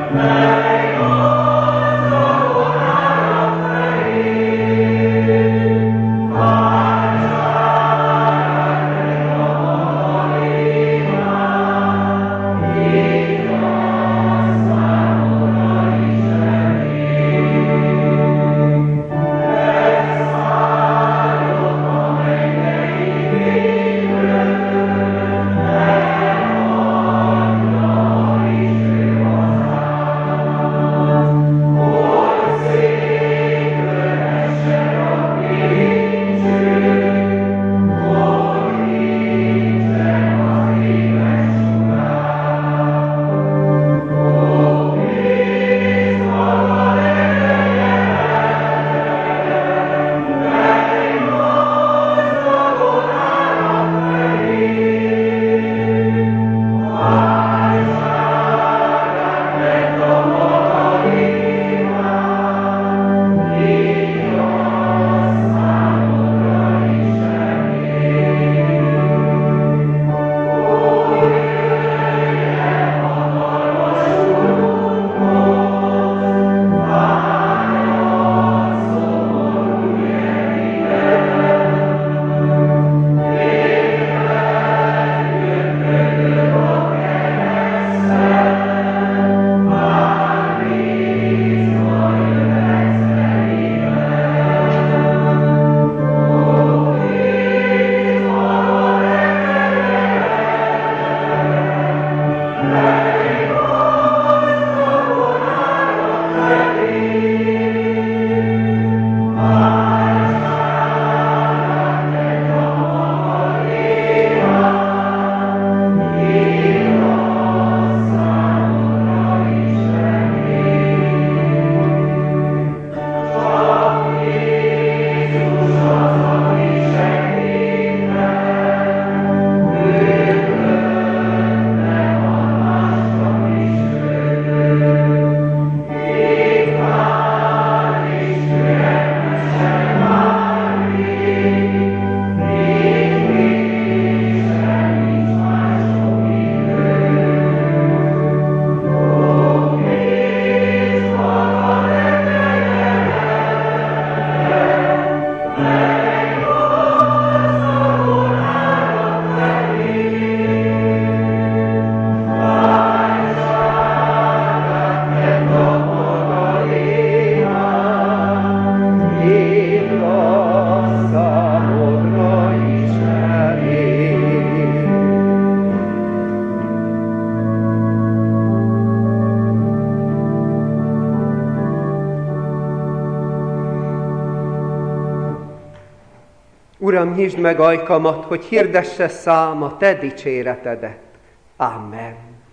Uram, nyisd meg ajkamat, hogy hirdesse száma te dicséretedet. Amen.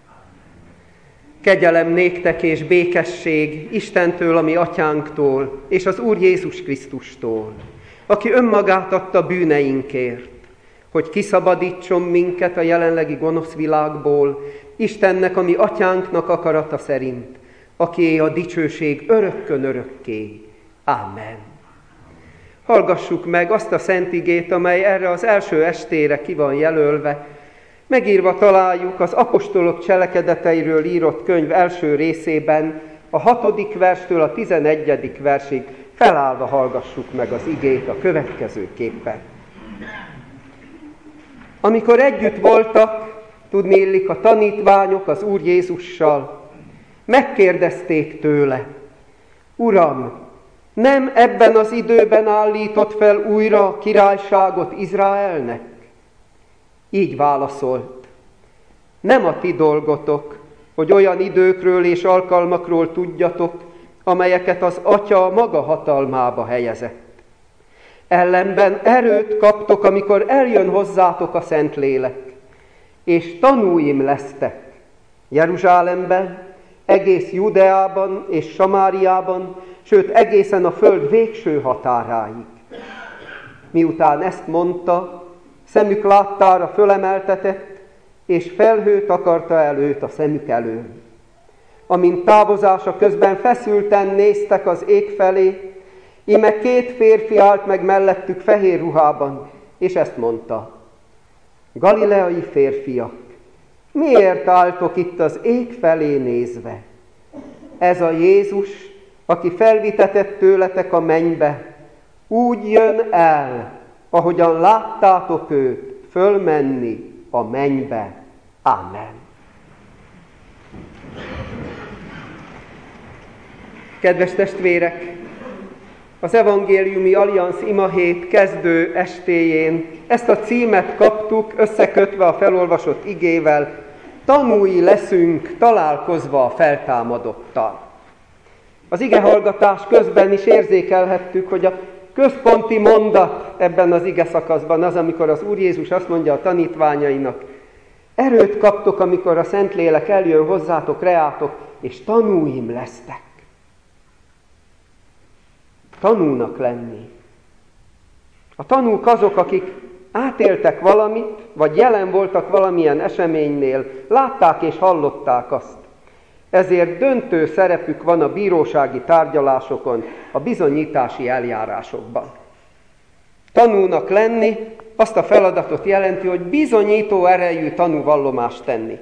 Kegyelem néktek és békesség Istentől, a mi atyánktól, és az Úr Jézus Krisztustól, aki önmagát adta bűneinkért, hogy kiszabadítson minket a jelenlegi gonosz világból, Istennek, a mi atyánknak akarata szerint, akié a dicsőség örökkön örökké. Amen. Hallgassuk meg azt a szent igét, amely erre az első estére ki van jelölve. Megírva találjuk az apostolok cselekedeteiről írott könyv első részében, a 6. verstől a 11. versig. Felállva hallgassuk meg az igét a következőképpen. Amikor együtt voltak, tudniillik a tanítványok az Úr Jézussal, megkérdezték tőle: Uram, nem ebben az időben állított fel újra a királyságot Izraelnek? Így válaszolt: nem a ti dolgotok, hogy olyan időkről és alkalmakról tudjatok, amelyeket az Atya a maga hatalmába helyezett. Ellenben erőt kaptok, amikor eljön hozzátok a Szentlélek, és tanúim lesztek Jeruzsálemben, egész Judeában és Samáriában, sőt egészen a föld végső határáig. Miután ezt mondta, szemük láttára fölemeltetett, és felhő takarta el őt a szemük elől. Amint távozása közben feszülten néztek az ég felé, íme 2 férfi állt meg mellettük fehér ruhában, és ezt mondta: Galileai férfiak, miért álltok itt az ég felé nézve? Ez a Jézus, aki felvitetett tőletek a mennybe, úgy jön el, ahogyan láttátok őt fölmenni a mennybe. Amen. Kedves testvérek, az Evangéliumi Allianz imahét kezdő estéjén ezt a címet kaptuk összekötve a felolvasott igével: tanúi leszünk találkozva a feltámadottal. Az igehallgatás közben is érzékelhettük, hogy a központi mondat ebben az igeszakaszban az, amikor az Úr Jézus azt mondja a tanítványainak: erőt kaptok, amikor a Szentlélek eljön hozzátok, reátok, és tanúim lesztek. Tanúnak lenni. A tanúk azok, akik átéltek valamit, vagy jelen voltak valamilyen eseménynél, látták és hallották azt. Ezért döntő szerepük van a bírósági tárgyalásokon, a bizonyítási eljárásokban. Tanúnak lenni azt a feladatot jelenti, hogy bizonyító erejű tanúvallomást tenni.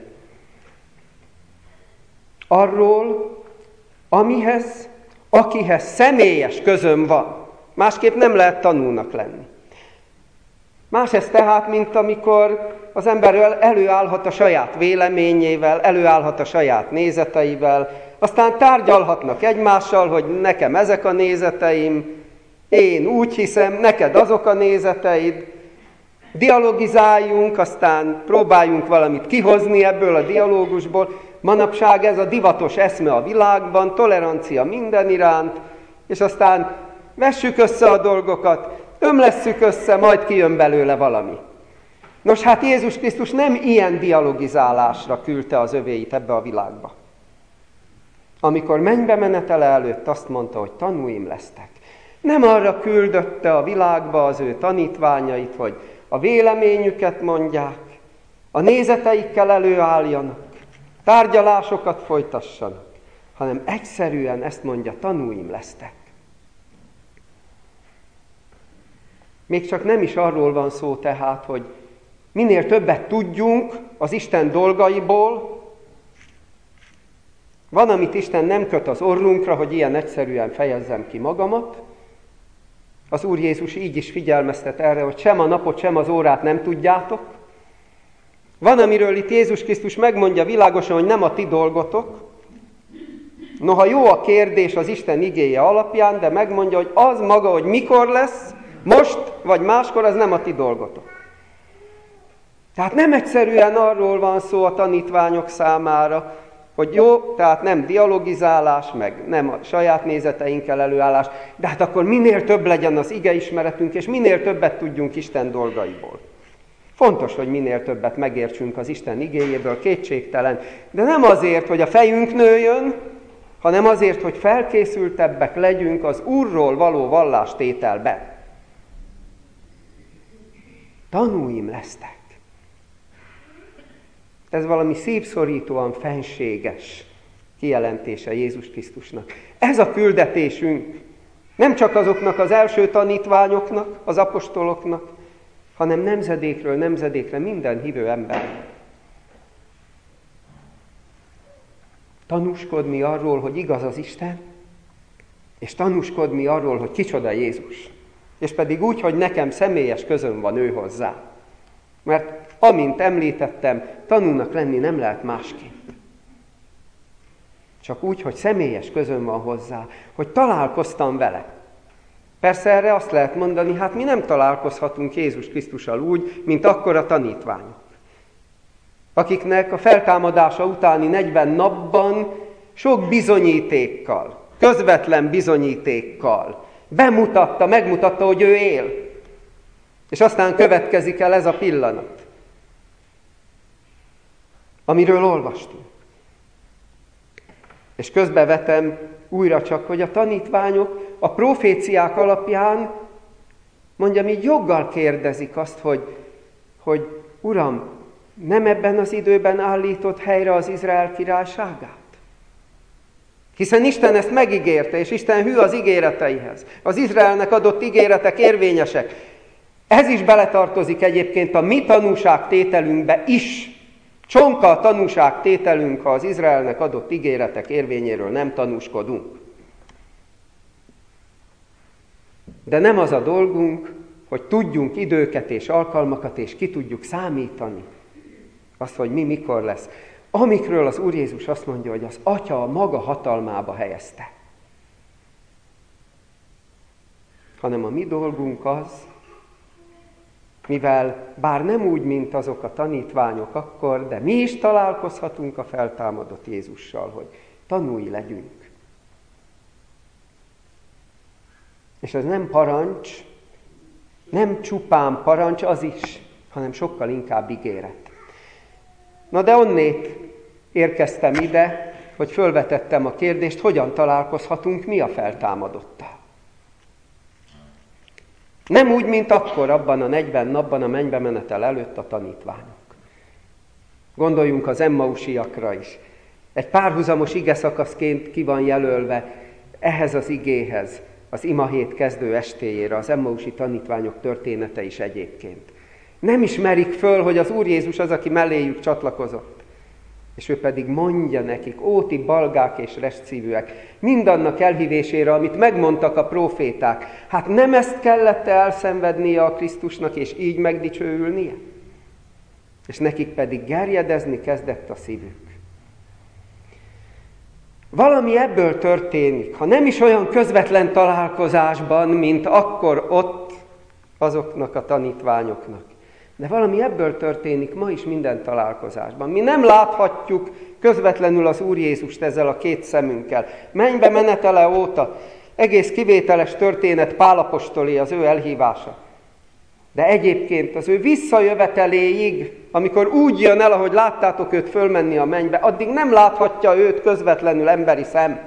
Arról, amihez, akihez személyes közöm van. Másképp nem lehet tanúnak lenni. Más ez tehát, mint amikor az ember előállhat a saját véleményével, előállhat a saját nézeteivel, aztán tárgyalhatnak egymással, hogy nekem ezek a nézeteim, én úgy hiszem, neked azok a nézeteid, dialogizáljunk, aztán próbáljunk valamit kihozni ebből a dialógusból. Manapság ez a divatos eszme a világban, tolerancia minden iránt, és aztán vessük össze a dolgokat, ömlesszük össze, majd kijön belőle valami. Nos, hát Jézus Krisztus nem ilyen dialogizálásra küldte az övéit ebbe a világba. Amikor mennybe menetele előtt azt mondta, hogy tanúim lesztek. Nem arra küldötte a világba az ő tanítványait, hogy a véleményüket mondják, a nézeteikkel előálljanak, tárgyalásokat folytassanak, hanem egyszerűen ezt mondja, tanúim lesztek. Még csak nem is arról van szó tehát, hogy minél többet tudjunk az Isten dolgaiból. Van, amit Isten nem köt az orrunkra, hogy ilyen egyszerűen fejezzem ki magamat. Az Úr Jézus így is figyelmeztet erre, hogy sem a napot, sem az órát nem tudjátok. Van, amiről itt Jézus Krisztus megmondja világosan, hogy nem a ti dolgotok. Noha jó a kérdés az Isten igéje alapján, de megmondja, hogy az maga, hogy mikor lesz, most vagy máskor, az nem a ti dolgotok. Tehát nem egyszerűen arról van szó a tanítványok számára, hogy jó, tehát nem dialogizálás, meg nem a saját nézeteinkkel előállás, de hát akkor minél több legyen az igeismeretünk, és minél többet tudjunk Isten dolgaiból. Fontos, hogy minél többet megértsünk az Isten igéjéből, kétségtelen, de nem azért, hogy a fejünk nőjön, hanem azért, hogy felkészültebbek legyünk az Úrról való vallástételben. Tanúim lesztek. Ez valami szívszorítóan fenséges kijelentése Jézus Krisztusnak. Ez a küldetésünk. Nem csak azoknak az első tanítványoknak, az apostoloknak, hanem nemzedékről nemzedékre minden hívő ember. Tanúskodni arról, hogy igaz az Isten, és tanúskodni arról, hogy kicsoda Jézus. És pedig úgy, hogy nekem személyes közöm van ő hozzá. Mert amint említettem, tanúnak lenni nem lehet másképp. Csak úgy, hogy személyes közöm van hozzá, hogy találkoztam vele. Persze erre azt lehet mondani, hát mi nem találkozhatunk Jézus Krisztussal úgy, mint akkor a tanítványok. Akiknek a feltámadása utáni 40 napban sok bizonyítékkal, közvetlen bizonyítékkal megmutatta, hogy ő él. És aztán következik el ez a pillanat, amiről olvastunk. És közbevetem újra csak, hogy a tanítványok a proféciák alapján, mondjam így, joggal kérdezik azt, hogy Uram, nem ebben az időben állított helyre az Izrael királyságát? Hiszen Isten ezt megígérte, és Isten hű az ígéreteihez. Az Izraelnek adott ígéretek érvényesek. Ez is beletartozik egyébként a mi tanúságtételünkbe is. Csonka a tanúságtételünk, ha az Izraelnek adott ígéretek érvényéről nem tanúskodunk. De nem az a dolgunk, hogy tudjunk időket és alkalmakat, és ki tudjuk számítani azt, hogy mi mikor lesz. Amikről az Úr Jézus azt mondja, hogy az Atya a maga hatalmába helyezte. Hanem a mi dolgunk az, mivel bár nem úgy, mint azok a tanítványok akkor, de mi is találkozhatunk a feltámadott Jézussal, hogy tanúi legyünk. És ez nem parancs, nem csupán parancs, az is, hanem sokkal inkább ígéret. Na de onnét érkeztem ide, hogy fölvetettem a kérdést, hogyan találkozhatunk mi a feltámadottal. Nem úgy, mint akkor, abban a 40 napban a mennybe menetel előtt a tanítványok. Gondoljunk az emmausiakra is. Egy párhuzamos igeszakaszként ki van jelölve ehhez az igéhez, az imahét kezdő estéjére, az emmausi tanítványok története is egyébként. Nem ismerik föl, hogy az Úr Jézus az, aki melléjük csatlakozott. És ő pedig mondja nekik, óti balgák és restszívűek, mindannak elhívésére, amit megmondtak a próféták. Hát nem ezt kellett elszenvednie a Krisztusnak, és így megdicsőülnie? És nekik pedig gerjedezni kezdett a szívük. Valami ebből történik, ha nem is olyan közvetlen találkozásban, mint akkor ott azoknak a tanítványoknak. De valami ebből történik ma is minden találkozásban. Mi nem láthatjuk közvetlenül az Úr Jézust ezzel a két szemünkkel. Mennybe menetele óta egész kivételes történet Pál apostolé, az ő elhívása. De egyébként az ő visszajöveteléig, amikor úgy jön el, ahogy láttátok őt fölmenni a mennybe, addig nem láthatja őt közvetlenül emberi szem.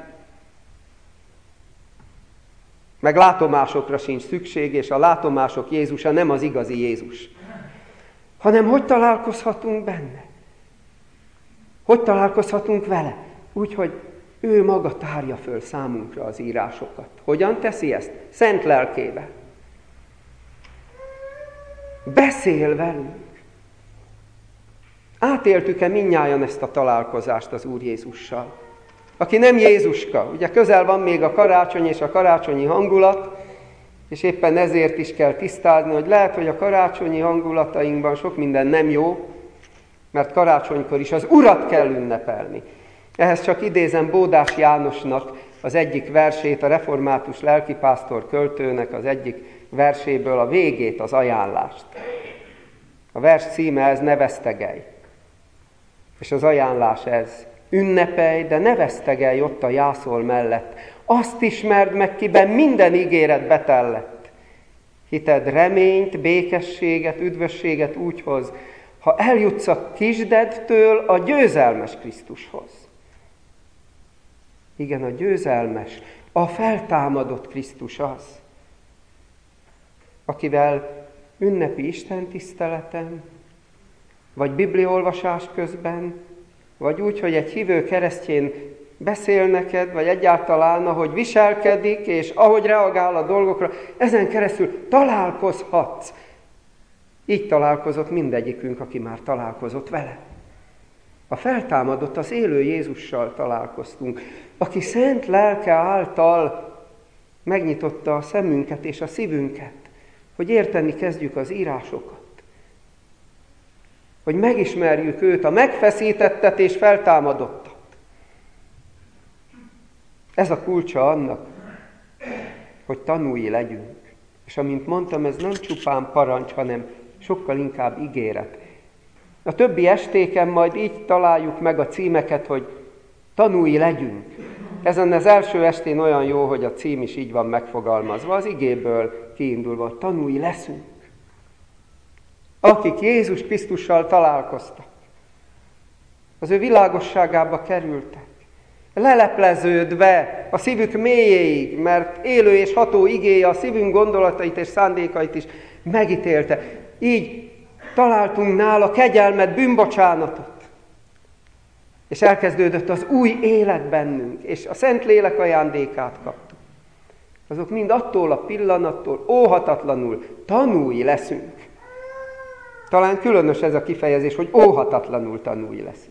Meg látomásokra sincs szükség, és a látomások Jézusa nem az igazi Jézus. Hanem hogy találkozhatunk benne? Hogy találkozhatunk vele? Úgyhogy ő maga tárja föl számunkra az írásokat. Hogyan teszi ezt? Szent lelkével. Beszél velünk. Átéltük-e mindnyájan ezt a találkozást az Úr Jézussal? Aki nem Jézuska, ugye közel van még a karácsony és a karácsonyi hangulat, és éppen ezért is kell tisztázni, hogy lehet, hogy a karácsonyi hangulatainkban sok minden nem jó, mert karácsonykor is az Urat kell ünnepelni. Ehhez csak idézem Bódás Jánosnak az egyik versét, a református lelkipásztor költőnek az egyik verséből, a végét, az ajánlást. A vers címe ez, ne vesztegelj. És az ajánlás ez, ünnepelj, de ne vesztegelj ott a jászol mellett. Azt ismerd meg, kiben minden ígéret betellett. Hited reményt, békességet, üdvösséget úgy hoz, ha eljutsz a kisdedtől a győzelmes Krisztushoz. Igen, a győzelmes, a feltámadott Krisztus az, akivel ünnepi istentiszteleten, vagy bibliaolvasás közben, vagy úgy, hogy egy hívő keresztjén beszél neked, vagy egyáltalán, ahogy viselkedik, és ahogy reagál a dolgokra, ezen keresztül találkozhatsz. Így találkozott mindegyikünk, aki már találkozott vele. A feltámadott, az élő Jézussal találkoztunk, aki szent lelke által megnyitotta a szemünket és a szívünket, hogy érteni kezdjük az írásokat. Hogy megismerjük őt, a megfeszítettet és feltámadottat. Ez a kulcsa annak, hogy tanúi legyünk. És amint mondtam, ez nem csupán parancs, hanem sokkal inkább ígéret. A többi estéken majd így találjuk meg a címeket, hogy tanúi legyünk. Ezen az első estén olyan jó, hogy a cím is így van megfogalmazva, az igéből kiindulva, hogy tanúi leszünk. Akik Jézus Krisztussal találkoztak, az ő világosságába kerültek, lelepleződve a szívük mélyéig, mert élő és ható igéje a szívünk gondolatait és szándékait is megítélte. Így találtunk nála kegyelmet, bűnbocsánatot. És elkezdődött az új élet bennünk, és a Szentlélek ajándékát kaptuk. Azok mind attól a pillanattól óhatatlanul tanúi leszünk. Talán különös ez a kifejezés, hogy óhatatlanul tanúi leszünk.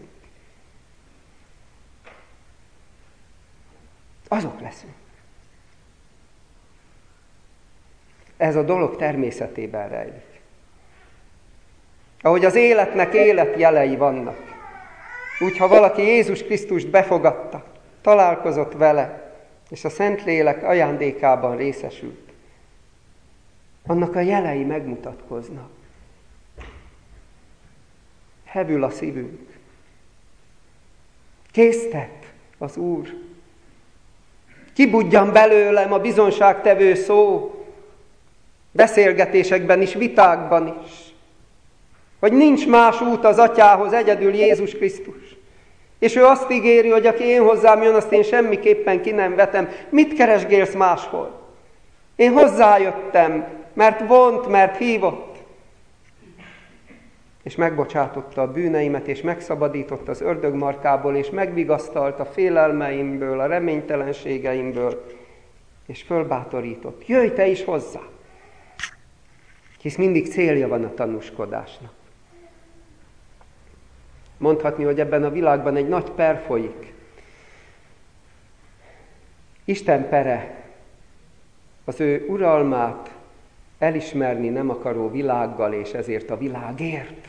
Azok leszünk. Ez a dolog természetében rejlik. Ahogy az életnek életjelei vannak, úgy, ha valaki Jézus Krisztust befogadta, találkozott vele, és a Szentlélek ajándékában részesült, annak a jelei megmutatkoznak. Hevül a szívünk. Késztet az Úr. Kibudjan belőlem a bizonságtevő szó, beszélgetésekben is, vitákban is, hogy nincs más út az Atyához, egyedül Jézus Krisztus. És ő azt ígéri, hogy aki én hozzám jön, azt én semmiképpen ki nem vetem. Mit keresgélsz máshol? Én hozzájöttem, mert vont, mert hívott. És megbocsátotta a bűneimet, és megszabadított az ördög markából, és megvigasztalt a félelmeimből, a reménytelenségeimből, és fölbátorított. Jöjj te is hozzá! Hisz mindig célja van a tanúskodásnak. Mondhatni, hogy ebben a világban egy nagy per folyik. Isten pere az ő uralmát elismerni nem akaró világgal, és ezért a világért.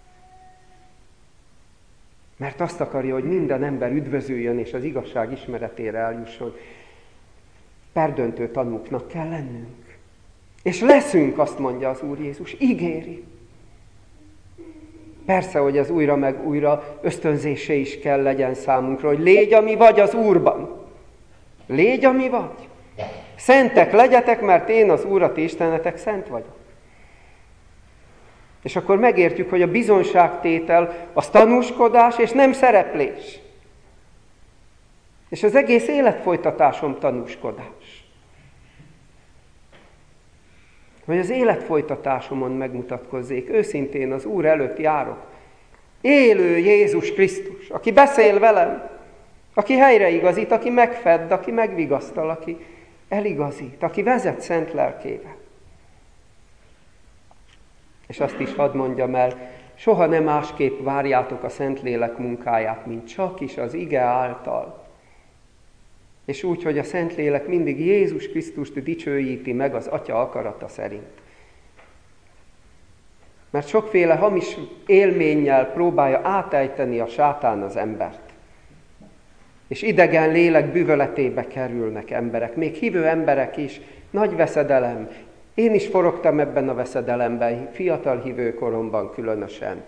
Mert azt akarja, hogy minden ember üdvözüljön, és az igazság ismeretére eljusson. Perdöntő tanúknak kell lennünk. És leszünk, azt mondja az Úr Jézus, ígéri. Persze, hogy ez újra meg újra ösztönzésé is kell legyen számunkra, hogy légy, ami vagy az Úrban. Légy, ami vagy. Szentek legyetek, mert én az Úr, a ti Istenetek szent vagyok. És akkor megértjük, hogy a bizonságtétel az tanúskodás és nem szereplés. És az egész életfolytatásom tanúskodás. Hogy az életfolytatásomon megmutatkozzék, őszintén az Úr előtt járok. Élő Jézus Krisztus, aki beszél velem, aki helyreigazít, aki megfedd, aki megvigasztal, aki eligazít, aki vezet szent lelkével. És azt is hadd mondjam el, soha nem másképp várjátok a Szentlélek munkáját, mint csak is az ige által. És úgy, hogy a Szentlélek mindig Jézus Krisztust dicsőíti meg az Atya akarata szerint. Mert sokféle hamis élménnyel próbálja átejteni a sátán az embert. És idegen lélek bűvöletébe kerülnek emberek, még hívő emberek is, nagy veszedelem. Én is forogtam ebben a veszedelemben, fiatal hívő koromban különösen.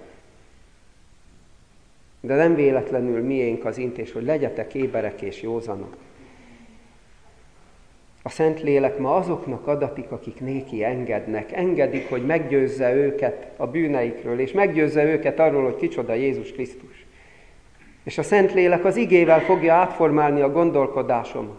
De nem véletlenül miénk az intés, hogy legyetek éberek és józanok. A Szentlélek ma azoknak adatik, akik néki engednek. Engedik, hogy meggyőzze őket a bűneikről, és meggyőzze őket arról, hogy kicsoda Jézus Krisztus. És a Szentlélek az igével fogja átformálni a gondolkodásomat.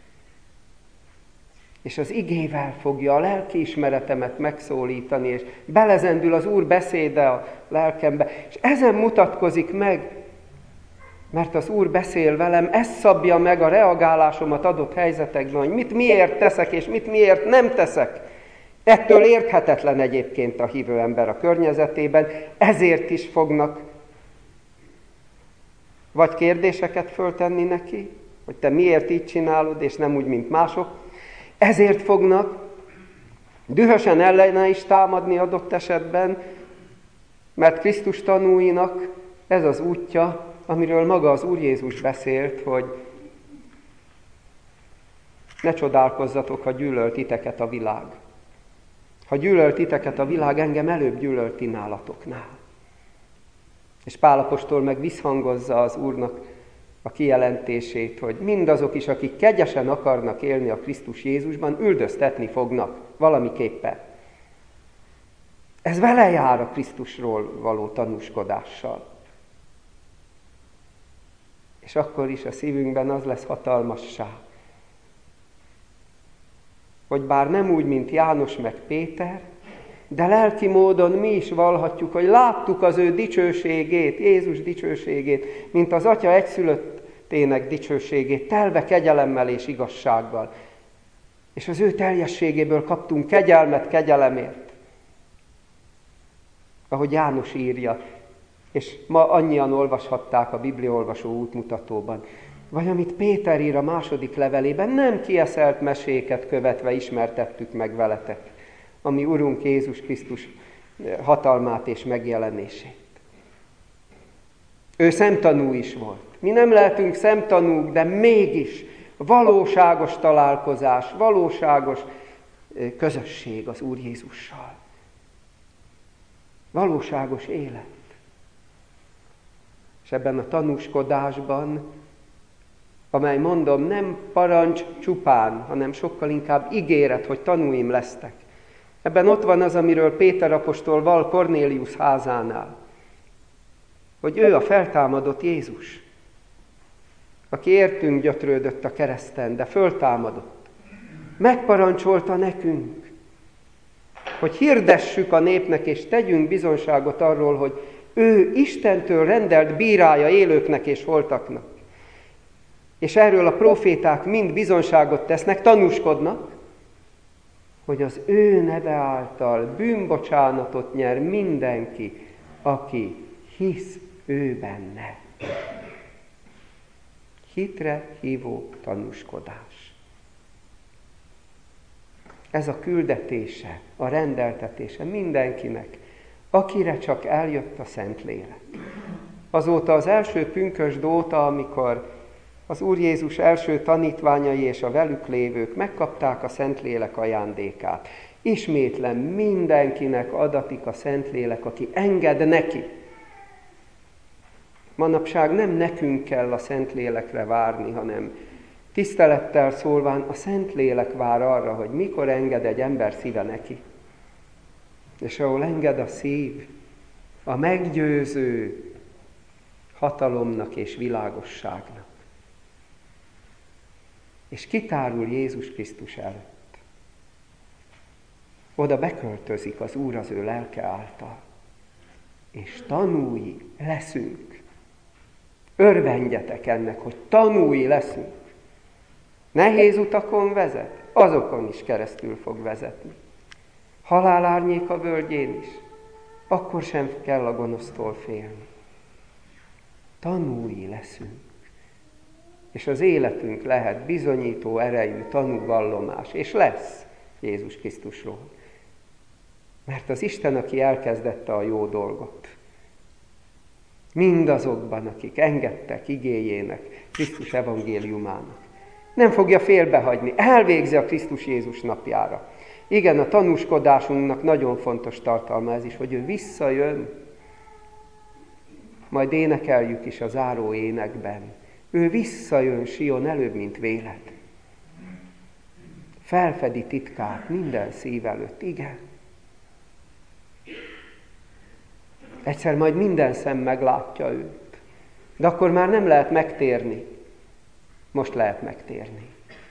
És az igével fogja a lelkiismeretemet megszólítani, és belezendül az Úr beszéde a lelkembe. És ezen mutatkozik meg, mert az Úr beszél velem, ez szabja meg a reagálásomat adott helyzetekben, hogy mit miért teszek, és mit miért nem teszek. Ettől érthetetlen egyébként a hívő ember a környezetében, ezért is fognak vagy kérdéseket föltenni neki, hogy te miért így csinálod, és nem úgy, mint mások. Ezért fognak dühösen ellene is támadni adott esetben, mert Krisztus tanúinak ez az útja, amiről maga az Úr Jézus beszélt, hogy ne csodálkozzatok, ha gyűlöl titeket a világ. Ha gyűlöl titeket a világ, engem előbb gyűlölt ti nálatoknál. És Pál apostol meg visszhangozza az Úrnak a kijelentését, hogy mindazok is, akik kegyesen akarnak élni a Krisztus Jézusban, üldöztetni fognak valamiképpen. Ez vele jár a Krisztusról való tanúskodással. És akkor is a szívünkben az lesz hatalmassá, hogy bár nem úgy, mint János meg Péter, de lelki módon mi is vallhatjuk, hogy láttuk az ő dicsőségét, Jézus dicsőségét, mint az Atya egyszülöttének dicsőségét, telve kegyelemmel és igazsággal. És az ő teljességéből kaptunk kegyelmet kegyelemért. ahogy János írja, és ma annyian olvashatták a Bibliaolvasó útmutatóban, vagy amit Péter ír a második levelében, nem kieszelt meséket követve ismertettük meg veletek, ami Urunk Jézus Krisztus hatalmát és megjelenését. Ő szemtanú is volt. Mi nem lehetünk szemtanúk, de mégis valóságos találkozás, valóságos közösség az Úr Jézussal. Valóságos élet. És ebben a tanúskodásban, amely mondom, nem parancs csupán, hanem sokkal inkább ígéret, hogy tanúim lesztek. Ebben ott van az, amiről Péter apostol val Kornélius házánál, hogy ő a feltámadott Jézus, aki értünk gyötrődött a kereszten, de föltámadott. Megparancsolta nekünk, hogy hirdessük a népnek, és tegyünk bizonságot arról, hogy ő Istentől rendelt bírája élőknek és holtaknak. És erről a proféták mind bizonságot tesznek, tanúskodnak, hogy az ő neve által bűnbocsánatot nyer mindenki, aki hisz ő benne. Hitre hívó tanúskodás. Ez a küldetése, a rendeltetése mindenkinek, akire csak eljött a Szentlélek. Azóta az első pünkösd óta, amikor az Úr Jézus első tanítványai és a velük lévők megkapták a Szentlélek ajándékát. Ismétlen mindenkinek adatik a Szentlélek, aki enged neki. Manapság nem nekünk kell a Szentlélekre várni, hanem tisztelettel szólván a Szentlélek vár arra, hogy mikor enged egy ember szíve neki. És ahol enged a szív, a meggyőző hatalomnak és világosságnak. És kitárul Jézus Krisztus előtt. Oda beköltözik az Úr az ő lelke által. És tanúi leszünk. Örvendjetek ennek, hogy tanúi leszünk. Nehéz utakon vezet, azokon is keresztül fog vezetni. Halál árnyéka völgyén is, akkor sem kell a gonosztól félni. Tanúi leszünk. És az életünk lehet bizonyító erejű tanúvallomás, és lesz Jézus Krisztusról. Mert az Isten, aki elkezdette a jó dolgot, mindazokban, akik engedtek igéjének, Krisztus evangéliumának, nem fogja félbehagyni, elvégzi a Krisztus Jézus napjára. Igen, a tanúskodásunknak nagyon fontos tartalma ez is, hogy ő visszajön, majd énekeljük is a záró énekben. Ő visszajön Sion előbb, mint véled. Felfedi titkát minden szív előtt, igen. Egyszer majd minden szem meglátja őt. De akkor már nem lehet megtérni. Most lehet megtérni.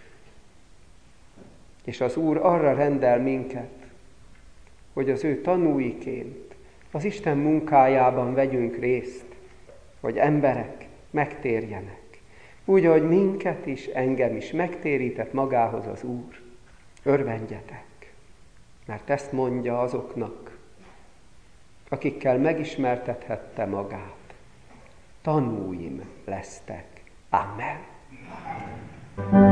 És az Úr arra rendel minket, hogy az ő tanúiként az Isten munkájában vegyünk részt, hogy emberek megtérjenek. Úgy, ahogy minket is, engem is megtérített magához az Úr. Örvendjetek, mert ezt mondja azoknak, akikkel megismertethette magát. Tanúim lesztek. Amen.